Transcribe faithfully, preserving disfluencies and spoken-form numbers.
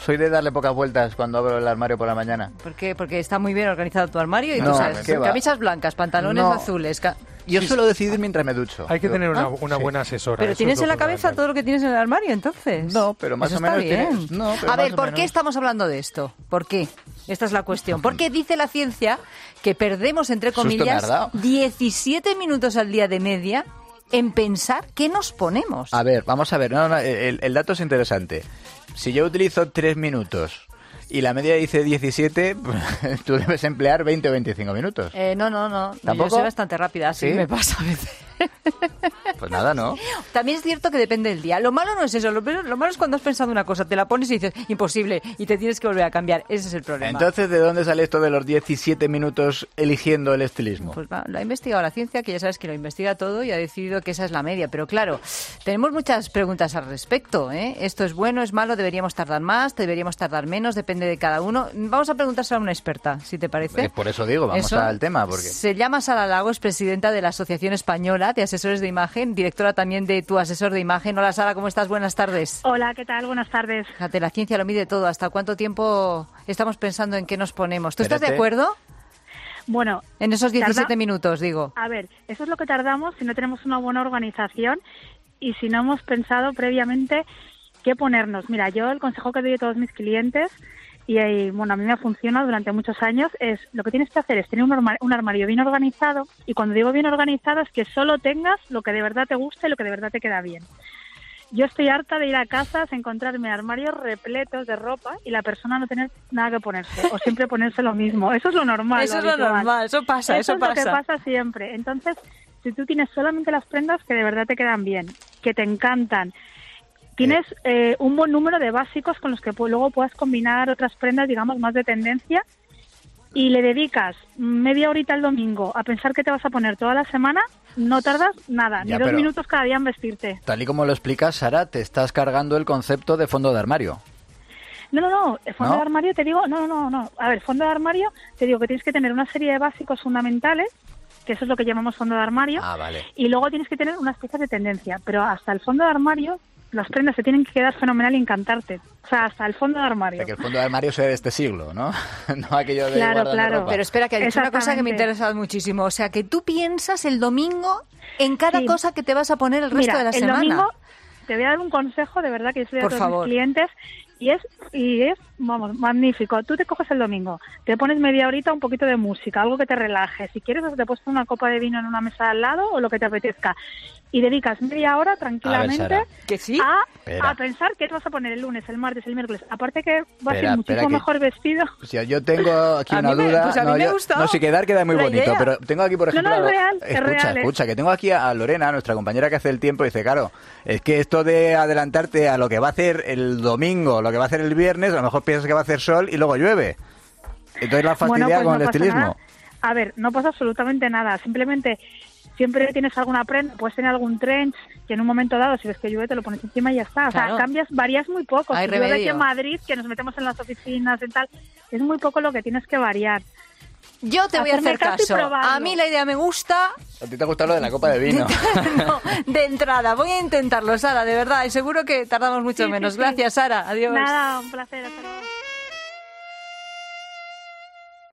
soy de darle pocas vueltas cuando abro el armario por la mañana. ¿Por qué? Porque está muy bien organizado tu armario y no, tú sabes, ¿qué va? Camisas blancas, pantalones no. azules... Ca- Yo Sí, suelo decidir mientras me ducho. Hay que tener una, ¿Ah? una buena asesora. Pero eso tienes es lo en la cabeza fundamental. todo lo que tienes en el armario, entonces. No, pero más Eso o menos está bien. tienes- no, pero A más ver, o ¿por qué menos. estamos hablando de esto? ¿Por qué? Esta es la cuestión. Porque dice la ciencia que perdemos, entre Susto me comillas, has dado. diecisiete minutos al día de media en pensar qué nos ponemos. A ver, vamos a ver. No, no, el, el dato es interesante. Si yo utilizo tres minutos y la media dice diecisiete, pues, tú debes emplear veinte o veinticinco minutos. Eh, no, no, no. ¿Tampoco? Yo soy bastante rápida, así ¿Sí? me pasa a veces. Pues nada, ¿no? También es cierto que depende del día. Lo malo no es eso. Lo, lo malo es cuando has pensado una cosa, te la pones y dices, imposible, y te tienes que volver a cambiar. Ese es el problema. Entonces, ¿de dónde sale esto de los diecisiete minutos eligiendo el estilismo? Pues va, lo ha investigado la ciencia, que ya sabes que lo investiga todo y ha decidido que esa es la media. Pero claro, tenemos muchas preguntas al respecto, ¿eh? ¿Esto es bueno, es malo? ¿Deberíamos tardar más? ¿Deberíamos tardar menos? Depende de cada uno. Vamos a preguntárselo a una experta, si te parece. Eh, por eso digo, vamos Eso. al tema. Porque... Se llama Sara Lago, es presidenta de la Asociación Española de Asesores de Imagen, directora también de Tu Asesor de Imagen. Hola Sara, ¿cómo estás? Buenas tardes. Hola, ¿qué tal? Buenas tardes. Fíjate, la ciencia lo mide todo. ¿Hasta cuánto tiempo estamos pensando en qué nos ponemos? ¿Tú estás de Espérate. acuerdo? Bueno, En esos diecisiete ¿tarda? minutos, digo. A ver, eso es lo que tardamos si no tenemos una buena organización y si no hemos pensado previamente qué ponernos. Mira, yo el consejo que doy a todos mis clientes, y eh, bueno, a mí me ha funcionado durante muchos años, es lo que tienes que hacer es tener un, arma- un armario bien organizado, y cuando digo bien organizado es que solo tengas lo que de verdad te gusta y lo que de verdad te queda bien. Yo estoy harta de ir a casas, encontrarme armarios repletos de ropa y la persona no tener nada que ponerse o siempre ponerse lo mismo. Eso es lo normal. Eso es lo habitual. normal, eso pasa, eso es lo que pasa. pasa siempre. Entonces, si tú tienes solamente las prendas que de verdad te quedan bien, que te encantan, tienes eh, un buen número de básicos con los que pu- luego puedas combinar otras prendas, digamos, más de tendencia, y le dedicas media horita el domingo a pensar qué te vas a poner toda la semana, no tardas nada, Ya, ni dos pero- minutos cada día en vestirte. Tal y como lo explicas, Sara, te estás cargando el concepto de fondo de armario. No, no, no, el fondo ¿No? de armario te digo, no, no, no, no, a ver, fondo de armario te digo que tienes que tener una serie de básicos fundamentales, que eso es lo que llamamos fondo de armario, Ah, vale. y luego tienes que tener unas piezas de tendencia, pero hasta el fondo de armario las prendas se tienen que quedar fenomenal y encantarte, o sea, hasta el fondo de O armario. sea, que el fondo de armario sea de este siglo, ¿no? No aquello de Claro, guardar claro. ropa. Pero espera, que ha dicho una cosa que me Exactamente. interesa muchísimo. O sea, que tú piensas el domingo en cada Sí. cosa que te vas a poner el resto Mira, de la el semana. domingo te voy a dar un consejo, de verdad, que yo soy de Por todos favor. mis clientes, y es, y es, vamos, magnífico. Tú te coges el domingo, te pones media horita un poquito de música, algo que te relaje. Si quieres, te puedes poner una copa de vino en una mesa al lado o lo que te apetezca. Y dedicas media hora tranquilamente Sara. ¿Que sí? a, Espera. a pensar qué te vas a poner el lunes, el martes, el miércoles. Aparte que vas a Espera, ir muchísimo espera que- mejor vestido. O sea, yo tengo aquí A una mí me- duda. pues a mí no, me ha yo- gustado no, si quedar queda muy la bonito, idea. pero tengo aquí, por No, ejemplo, no, es a- real, es escucha, real, ¿eh? escucha, que tengo aquí a Lorena, nuestra compañera que hace el tiempo, y dice, claro, es que esto de adelantarte a lo que va a hacer el domingo, lo que va a hacer el viernes, a lo mejor piensas que va a hacer sol y luego llueve. Entonces la fastidia Bueno, pues con no el pasa estilismo. nada. A ver, no pasa absolutamente nada. Simplemente, siempre tienes alguna prenda, puedes tener algún trench que en un momento dado, si ves que llueve, te lo pones encima y ya está. O Claro. sea, cambias, varías muy poco. Hay Si llueve aquí remedio. en Madrid, que nos metemos en las oficinas y tal, es muy poco lo que tienes que variar. Yo te voy a Hacerme hacer caso y caso. probarlo. A mí la idea me gusta. A ti te ha gustado lo de la copa de vino. No, de entrada. Voy a intentarlo, Sara, de verdad. Y seguro que tardamos mucho Sí, sí, menos. sí. Gracias, Sara. Adiós. Nada, un placer. Hasta luego.